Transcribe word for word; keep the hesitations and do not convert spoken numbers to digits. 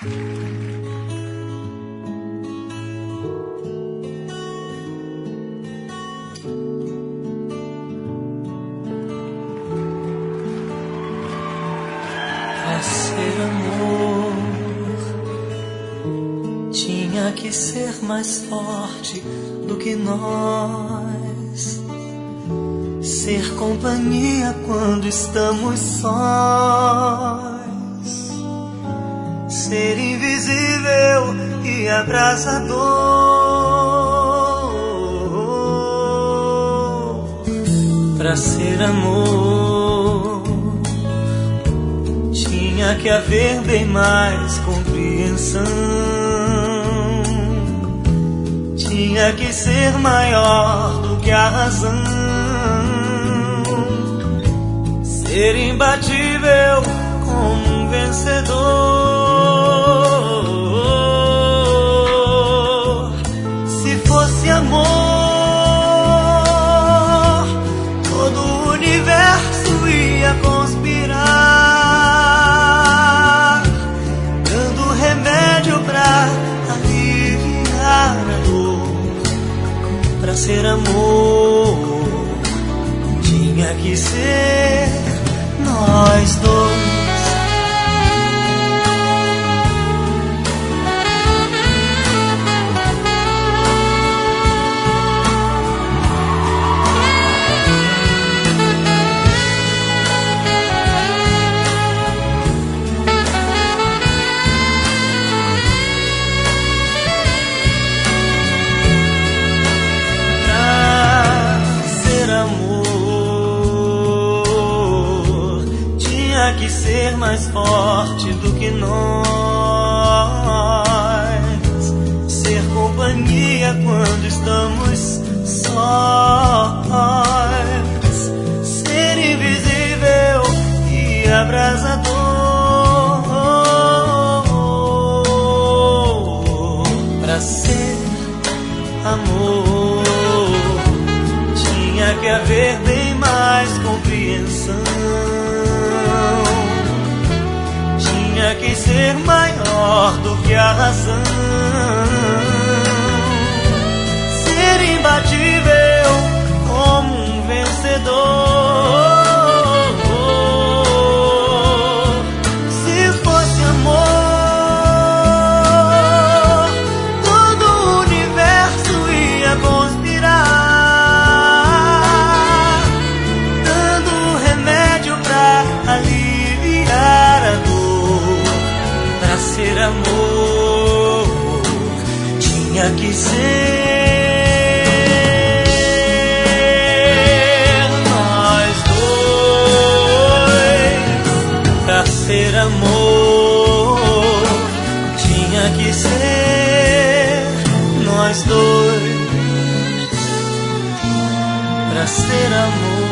Pra ser amor, tinha que ser mais forte do que nós. Ser companhia quando estamos sós. Ser invisível e abrasador. Pra ser amor, tinha que haver bem mais compreensão. Tinha que ser maior do que a razão. Ser imbatível como um vencedor. Se fosse amor, todo o universo ia conspirar, dando remédio pra aliviar a dor. Pra ser amor, tinha que ser nós dois. Que ser mais forte do que nós. Ser companhia quando estamos sós. Ser invisível e abrasador. Pra ser amor, tinha que haver bem mais compreensão. Tinha que ser maior do que a razão. Ser imbatível como um vencedor. Se fosse amor, todo o universo ia conspirar, dando remédio pra aliviar a dor. Pra ser amor, tinha que ser nós dois. Pra ser amor, tinha que ser nós dois. Pra ser amor.